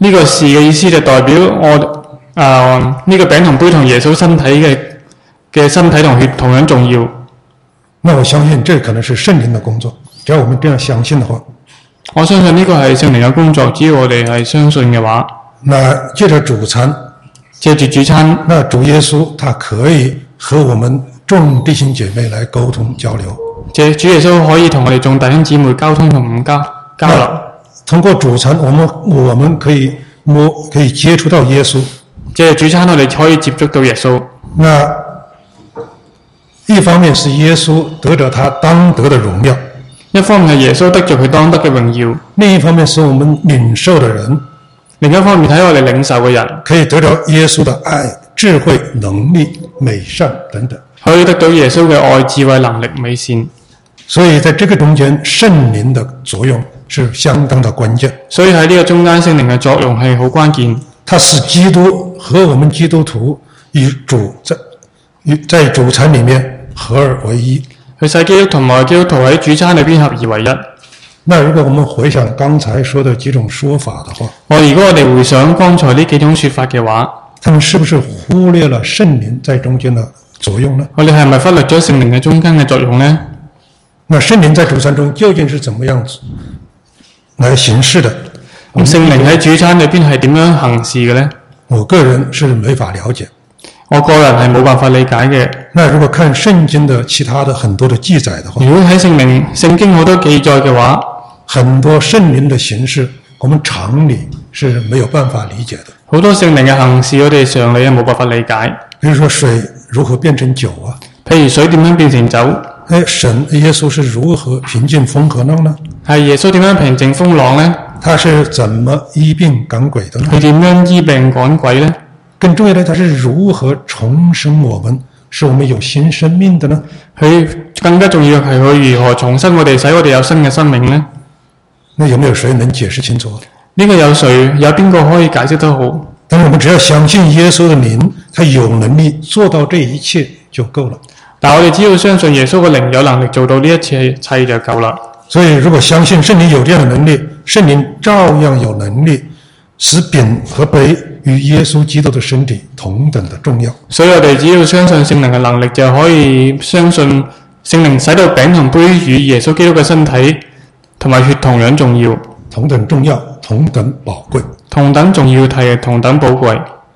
呢個事嘅意思就代表呢個餅同杯同耶穌身體嘅身體同血同樣重要。 那我相信這可能是聖靈的工作，只要我們這樣相信的話。 我相信呢個係聖靈嘅工作，只要我哋係相信嘅話。 那借着主餐，那主耶穌他可以和我們眾弟兄姐妹來溝通交流。 主耶穌可以同我哋眾弟兄姊妹溝通同交流。 通過主餐，我們可以接觸到耶穌。 借主餐，我哋可以接觸到耶穌。 那一方面是耶穌得着他當得的榮耀， 一方面係耶穌得着佢當得嘅榮耀， 另一方面是我們領受的人， 另一方面睇我哋領受嘅人可以得着耶穌的愛、智慧、能力、美善等等， 可以得到耶穌嘅愛、智慧、能力、美善。 所以在這個中間，聖靈的作用是相當的關鍵。 所以喺呢個中間，聖靈嘅作用係好關鍵。 它使基督和我們基督徒與主在主餐裡面合而為一。 佢使基督同埋基督徒喺主餐裏邊合而為一。 那如果我們回想剛才說的幾種說法的話， 如果我哋回想剛才呢幾種說法嘅話， 他們是不是忽略了聖靈在中間的作用呢？ 我哋係咪忽略咗聖靈嘅中間嘅作用呢？ 那聖靈在主餐中究竟是怎麼樣子來行事的？ 咁聖靈喺主餐裏邊係點樣行事嘅呢？ 我個人是沒法了解， 我個人係冇辦法理解嘅。 那如果看聖經的其他的很多的記載的話， 如果喺聖經好多記載嘅話， 很多聖靈的形式，我們常理是沒有辦法理解的。 好多聖靈嘅行事，我哋常理係冇辦法理解。 比如說水如何變成酒啊？ 譬如水點樣變成酒？ 耶穌是如何平靜風和浪呢？ 係耶穌點樣平靜風浪呢？ 他是怎麼醫病趕鬼的呢？ 佢點樣醫病趕鬼呢？ 更重要的，他是如何重生我們，使我們有新生命的呢？ 佢更加重要係佢如何重生我哋，使我哋有新嘅生命呢？ 那有沒有誰能解釋清楚？ 呢個有邊個可以解釋得好？ 但是我們只要相信耶穌的靈，他有能力做到這一切就夠了。 但我哋只要相信耶穌嘅靈有能力做到呢一切就夠啦。 所以如果相信聖靈有這樣的能力，聖靈照樣有能力使餅和杯與耶穌基督的身體同等的重要。 所以我哋只要相信聖靈嘅能力，就可以相信聖靈使到餅同杯與耶穌基督嘅身體同埋血同樣重要。 同等重要，同等寶貴。 同等重要係同等寶貴。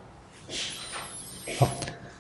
好，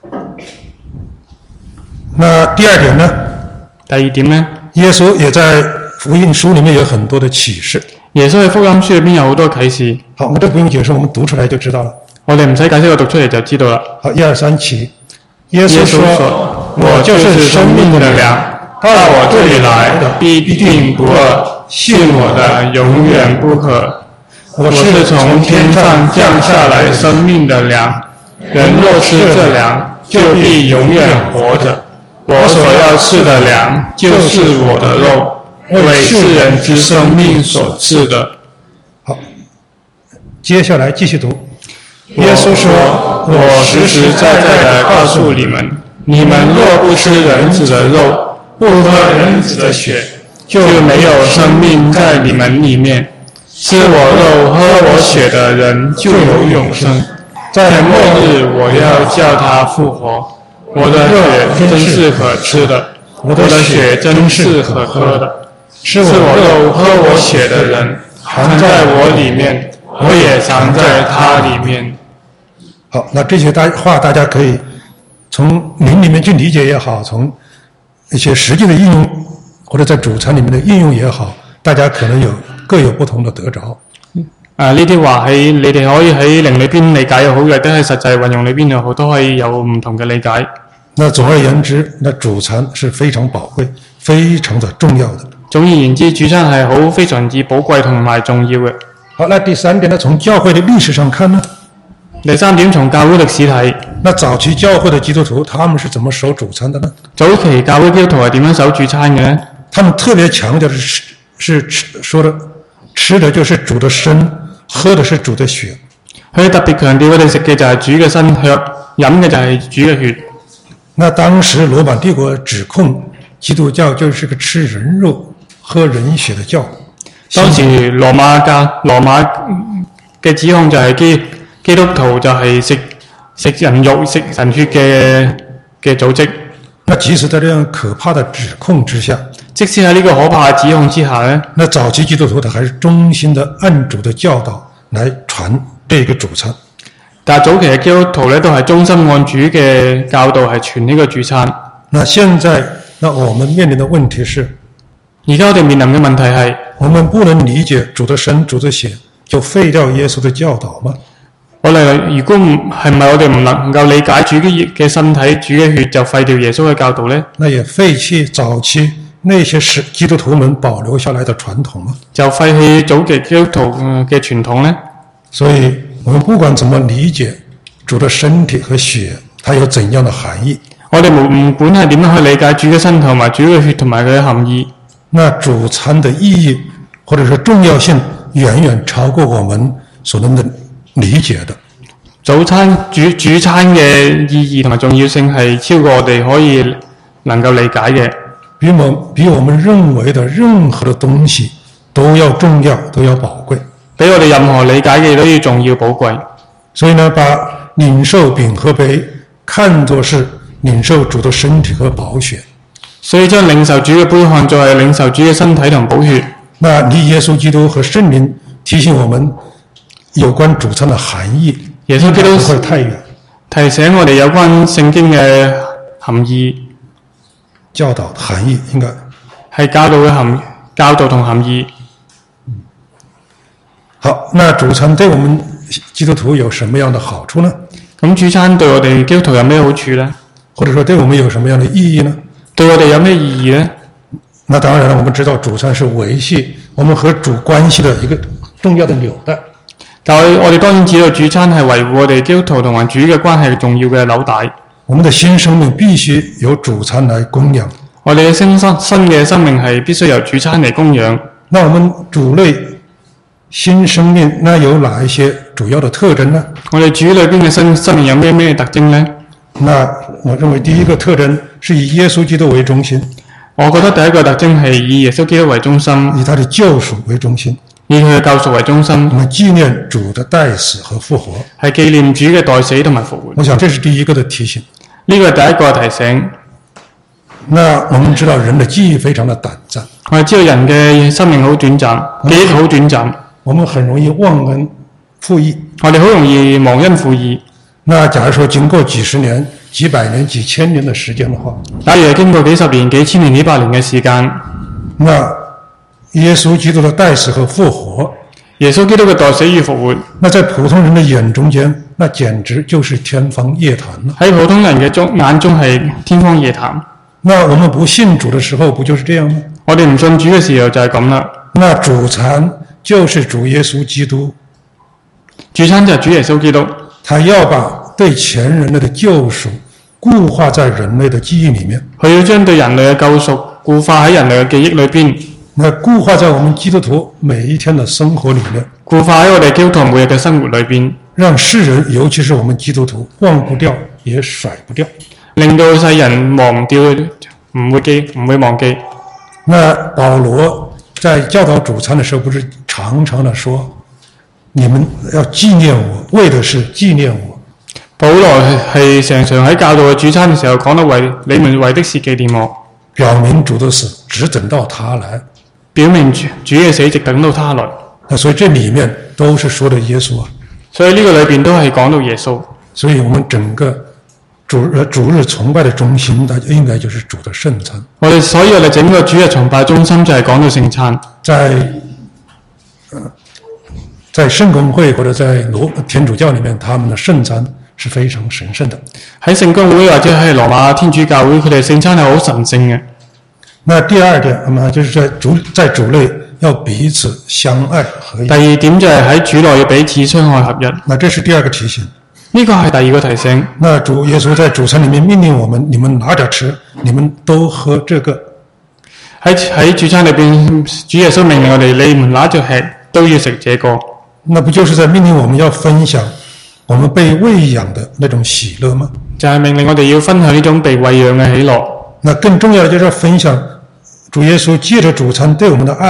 那第二點呢？ 第二點呢？ 耶穌也在福音書裡面有很多的啟示。 耶穌喺福音書裏邊有好多啟示。 好，我都不用解釋，我們讀出來就知道了。 我哋唔使解釋，我讀出嚟就知道啦。 好，1、2、3起。耶穌說：“我就是生命的糧，到我這裡來的必定不餓，信我的永遠不渴。我是從天上降下來生命的糧，人若吃這糧，就必永遠活着。我所要吃的糧，就是我的肉，為世人之生命所賜的。”好，接下來繼續讀。耶穌說：“我實實在在地告訴你們，你們若不吃人子的肉，不喝人子的血，就沒有生命在你們裡面。吃我肉、喝我血的人就有永生，在末日我要叫他復活。我的血真是可吃的，我的血真是可喝的。吃我肉、喝我血的人，藏在我裡面，我也藏在他裡面。”好，那這些話大家可以從靈裡面去理解也好，從一些實際的應用，或者在主餐裡面的應用也好，大家可能各有不同的得着。 呢啲話喺你哋可以喺靈裡邊理解又好，或者喺實際運用裡邊又好，都可以有唔同嘅理解。 那總而言之，那主餐是非常寶貴、非常的重要的。 總而言之，主餐係好非常之寶貴同埋重要嘅。 好，那第三點呢，從教會的歷史上看呢？ 第三點，從教會歷史睇， 那早期教會的基督徒，他們是怎麼守主餐的呢？ 早期教會基督徒係點樣守主餐嘅呢？ 他們特別強調的說的吃的就是主的身，喝的是主的血。 佢特別強調佢哋食嘅就係主嘅身血，飲嘅就係主嘅血。 那當時羅馬帝國指控基督教就是個吃人肉、喝人血的教。 當時羅馬嘅指控就係基督徒就係食人肉、食人血嘅組織。 那即使在這樣可怕的指控之下， 即使喺呢個可怕嘅指控之下呢， 那早期基督徒他還是忠心的按主的教導來傳這個主餐。 但係早期嘅基督徒呢，都係忠心按主嘅教導係傳呢個主餐。 那現在，那我們面臨的問題是， 而家我哋面臨嘅問題係， 我們不能理解主的身、主的血，就廢掉耶穌的教導嗎？ 我哋如果係咪我哋唔能夠理解主嘅身體、主嘅血，就廢掉耶穌嘅教導呢？ 那也廢棄早期那些是基督徒們保留下來的傳統嗎？ 就廢棄早期基督徒嘅傳統呢？ 所以我們不管怎麼理解主的身體和血，它有怎樣的含義， 我哋唔管係點樣去理解主嘅身體同埋主嘅血同埋佢嘅含義， 那主餐的意義或者說重要性遠遠超過我們所能的理解的。 主餐嘅意義同埋重要性係超過我哋可以能夠理解嘅， 比我們認為的任何的東西都要重要，都要寶貴， 比我哋任何理解嘅都要重要寶貴。 所以呢，把領受餅和杯看作是領受主的身體和寶血， 所以將領受主嘅杯看作係領受主嘅身體同寶血。 那離耶穌基督和聖靈提醒我們有關主餐的含義， 耶穌基督不會太遠， 提醒我哋有關聖經嘅含義， 教導的含義應該係教導同含義。 好，那主餐對我們基督徒有什麼樣的好處呢？ 咁主餐對我哋基督徒有咩好處呢？ 或者說對我們有什麼樣的意義呢？ 對我哋有咩意義呢？ 那當然了，我們知道主餐是維繫我們和主關係的一個重要的紐帶。 但我哋當然知道主餐係維護我哋基督徒同埋主嘅關係重要嘅紐帶。 我們的新生命必須由主餐來供養。 我哋嘅新嘅生命係必須由主餐嚟供養。 那我們主類新生命，那有哪一些主要的特徵呢？ 我哋主裏邊嘅新生命有咩特徵呢？ 那我認為第一個特徵是以耶穌基督為中心。 我覺得第一個特徵係以耶穌基督為中心， 以他的救贖為中心， 以佢嘅救贖為中心。 我們紀念主的代死和復活， 係紀念主嘅代死同埋復活。 我想這是第一個的提醒。 呢個係第一個提醒。 那我們知道人的記憶非常的短暫， 我哋知道人嘅生命好短暫，記憶好短暫， 我們很容易忘恩負義。 我哋好容易忘恩負義。 那假如說經過幾十年、幾百年、幾千年的時間的話， 假如係經過幾十年、幾千年、幾百年嘅時間， 那耶穌基督的代死和復活， 耶穌基督嘅代死與復活， 那在普通人的眼中間，那簡直就是天方夜譚了。 喺普通人嘅眼中係天方夜譚。 那我們不信主的時候，不就是這樣嗎？ 我哋唔信主嘅時候就係咁啦。 那主餐就是主耶穌基督， 主餐就係主耶穌基督， 他要把對前人類的救贖固化在人類的記憶裡面。 佢要將對人類嘅救贖固化喺人類嘅記憶裏邊， 那固化在我們基督徒每一天的生活裡面， 固化喺我哋基督徒每日嘅生活裏邊， 讓世人，尤其是我們基督徒忘不掉，也甩不掉， 令到世人忘唔掉，唔會忘記。 那保羅在教導主餐的時候，不是常常的說，你們要紀念我，為的是紀念我。 保羅係常常喺教導主餐嘅時候講到你們為的是紀念我， 表明主的死只等到他來， 表明主嘅死直等到他來。 那所以這裡面都是說的耶穌啊。 所以呢個裏邊都係講到耶穌。 所以我們整個主日崇拜的中心，它應該就是主的聖餐。 所以我哋整個主日崇拜中心就係講到聖餐。 在聖公會或者在天主教裡面，他們的聖餐是非常神聖的。 喺聖公會或者係羅馬天主教會，佢哋聖餐係好神聖嘅。 那第二點，就是在主內要彼此相愛合一。 第二點就係喺主內要彼此相愛合一。 那這是第二個提醒。 呢個係第二個提醒。 那主耶穌在主餐裡面命令我們，你們拿着吃，你們都喝這個。 喺主餐裏邊，主耶穌命令我哋，你們拿着吃，都要食這個。 那不就是在命令我們要分享我們被餵養的那種喜樂嗎？ 就係命令我哋要分享呢種被餵養嘅喜樂。 那更重要的就是要分享主耶穌借着主餐對我們的愛，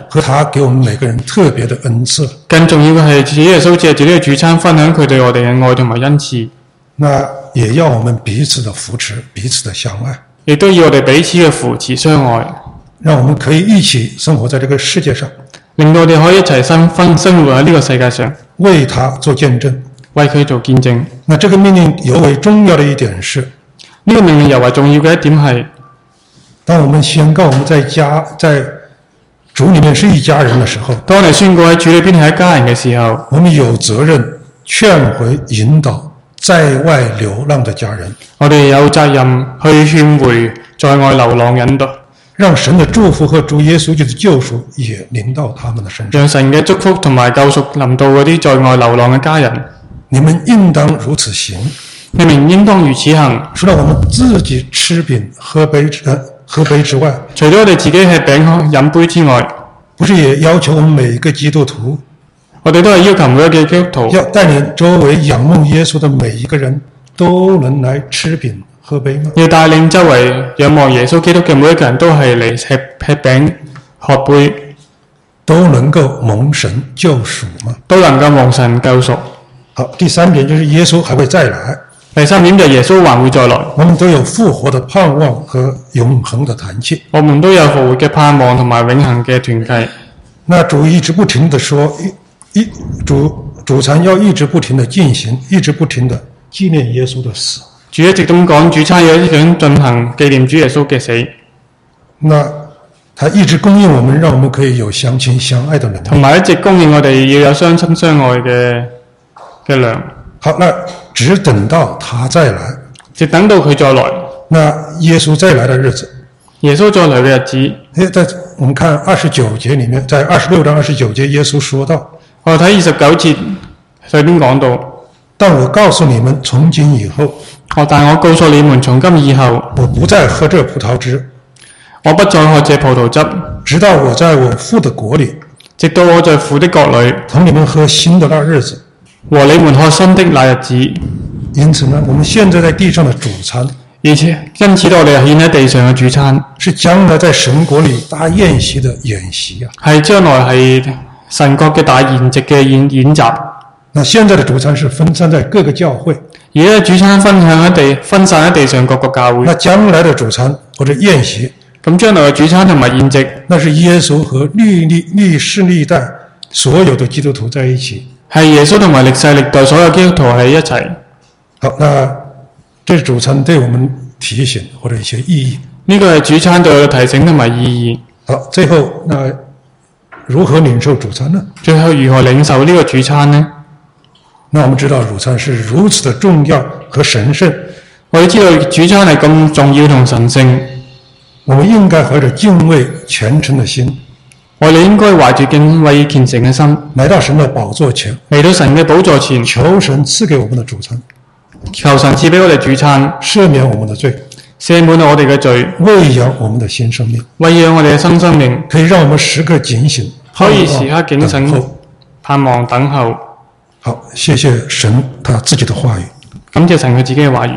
和他给我们每个人特別嘅恩賜。 更重要嘅係，主耶穌借住呢個主餐分享佢對我哋嘅愛同埋恩賜。 那也要我們彼此的扶持，彼此的相愛。 亦都要我哋彼此嘅扶持相愛， 讓我們可以一起生活在這個世界上， 令到我哋可以一齊生活喺呢個世界上， 為他做見證， 為佢做見證。 那這個命令尤為重要的一點是， 呢個命令尤為重要嘅一點係， 當我們宣告我們在主裡面是一家人的時候， 當我哋宣告喺主裏邊係一家人嘅時候， 我們有責任勸回引導在外流浪的家人， 我哋有責任去勸回在外流浪引導， 讓神的祝福和主耶穌基督的救贖也臨到他們的身上。 讓神嘅祝福同埋救贖臨到嗰啲在外流浪嘅家人。 你們應當如此行， 你們應當如此行。 除了我們自己吃餅喝杯之外， 除咗我哋自己吃餅飲杯之外， 不是也要求我們每一個基督徒， 我哋都係要求每一個基督徒要帶領周圍仰慕耶穌的每一個人都能來吃餅喝杯嗎？ 要帶領周圍仰望耶穌基督嘅每一個人都係嚟吃餅喝杯， 都能夠蒙神救贖嗎？ 都能夠蒙神救贖。 好，第三點就是耶穌還會再來。 第三點就係耶穌還會再來。 我們都有復活的盼望和永恆的團契。 我們都有復活嘅盼望同埋永恆嘅團契。 那主一直不停地說，主餐要一直不停地進行，一直不停地紀念耶穌的死。 主一直咁講，主餐要一直咁進行紀念主耶穌嘅死。 那他一直供應我們，讓我們可以有相親相愛的能力。 同埋一直供應我哋要有相親相愛嘅糧。 好，那只等到他再來， 直等到佢再來。 那耶穌再來的日子， 耶穌再來嘅日子， 在我們看29節裡面，在26章29節，耶穌說到， 我睇29節上邊講到， 但我告訴你們，從今以後， 但我告訴你們，從今以後， 我不再喝這葡萄汁， 我不再喝這葡萄汁， 直到我在我父的國裡， 直到我在父的國裡， 同你們喝新的那日子。 和你們喝新的那日子。 因此呢，我們現在在地上的主餐， 而且因此我哋獻喺地上嘅主餐， 是將來在神國裡大宴席的演習啊。 係將來係神國嘅大筵席嘅演習。 那現在的主餐是分散在各個教會， 而家主餐分散喺地上各個教會。 那將來的主餐或者宴席， 咁將來嘅主餐同埋宴席， 那是耶穌和歷世歷代所有的基督徒在一起。 係耶穌同埋歷世歷代所有基督徒喺一齊。 好，那這主餐對我們提醒或者一些意義。 呢個係主餐對我嘅提醒同埋意義。 好，最後那如何領受主餐呢？ 最後如何領受呢個主餐呢？ 那我們知道主餐是如此的重要和神聖。 我哋知道主餐係咁重要同神聖， 我們應該懷着敬畏虔誠的心， 我哋應該懷住敬畏虔誠嘅心， 來到神的寶座前， 嚟到神嘅寶座前， 求神賜給我們的主餐， 求神賜俾我哋主餐， 赦免我們的罪， 赦免我哋嘅罪， 餵養我們的新生命， 餵養我哋嘅新生命， 可以讓我們時刻警醒， 可以時刻警醒，盼望等候。 好，謝謝神他自己的話語。 感謝神佢自己嘅話語。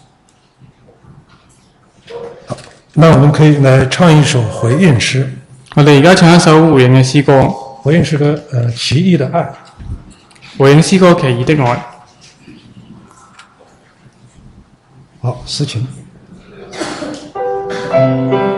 好，那我們可以來唱一首回應詩。 我哋而家唱一首回應嘅詩歌。 回應詩歌，奇異的愛。 回應詩歌，奇異的愛。 好，司琴。